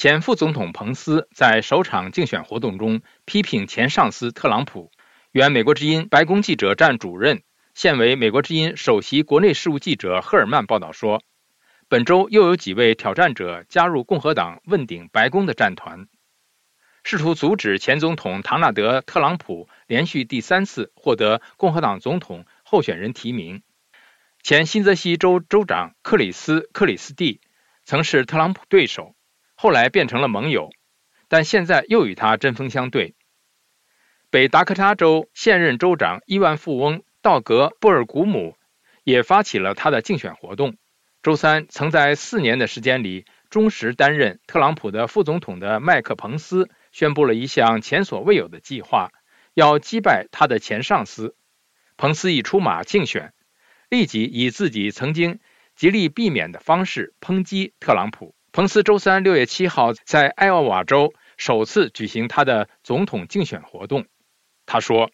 前副总统彭斯在首场竞选活动中批评前上司特朗普。原美国之音白宫记者站主任、现为美国之音首席国内事务记者赫尔曼报道说，本周又有几位挑战者加入共和党问鼎白宫的战团，试图阻止前总统唐纳德·特朗普连续第3次获得共和党总统候选人提名。前新泽西州州长克里斯蒂曾是特朗普对手，后来变成了盟友，但现在又与他针锋相对。北达科他州现任州长亿万富翁道格·布尔古姆也发起了他的竞选活动。周三曾在4年的时间里忠实担任特朗普的副总统的麦克·彭斯宣布了一项前所未有的计划，要击败他的前上司。彭斯一出马竞选，立即以自己曾经极力避免的方式抨击特朗普。彭斯周三6月7号在艾奥瓦州首次举行他的总统竞选活动。他说，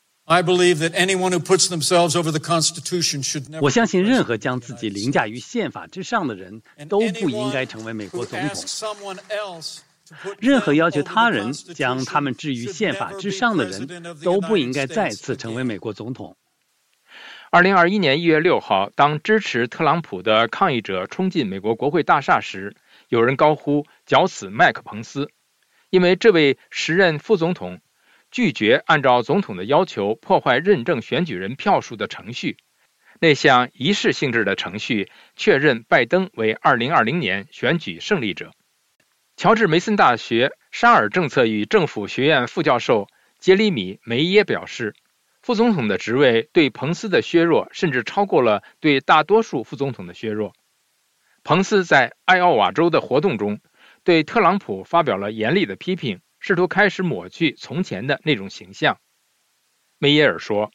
我相信任何将自己凌驾于宪法之上的人都不应该成为美国总统。任何要求他人将他们置于宪法之上的人都不应该再次成为美国总统。 2021年1月6号，当支持特朗普的抗议者冲进美国国会大厦时，有人高呼绞死麦克·彭斯，因为这位时任副总统拒绝按照总统的要求破坏认证选举人票数的程序。那项仪式性质的程序确认拜登为2020年选举胜利者。乔治梅森大学沙尔政策与政府学院副教授杰里米·梅耶表示，副总统的职位对彭斯的削弱甚至超过了对大多数副总统的削弱。彭斯在艾奥瓦州的活动中对特朗普发表了严厉的批评，试图开始抹去从前的那种形象。梅耶尔说，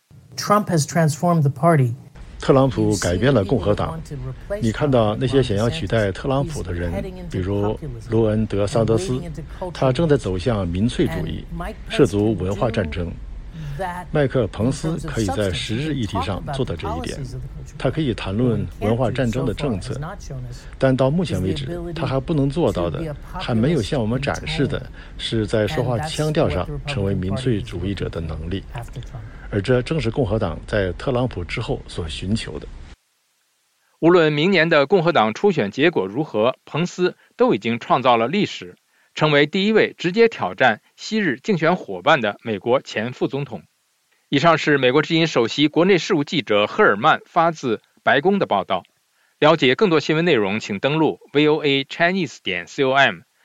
特朗普改变了共和党。你看到那些想要取代特朗普的人，比如罗恩·德桑德斯，他正在走向民粹主义，涉足文化战争。麦克·彭斯可以在时事议题上做到这一点，他可以谈论文化战争的政策，但到目前为止，他还不能做到的，还没有向我们展示的，是在说话腔调上成为民粹主义者的能力，而这正是共和党在特朗普之后所寻求的。 无论明年的共和党初选结果如何，彭斯都已经创造了历史，成为第一位直接挑战昔日竞选伙伴的美国前副总统。以上是美国之音首席国内事务记者赫尔曼发自白宫的报道。了解更多新闻内容，请登录 voachinese.com。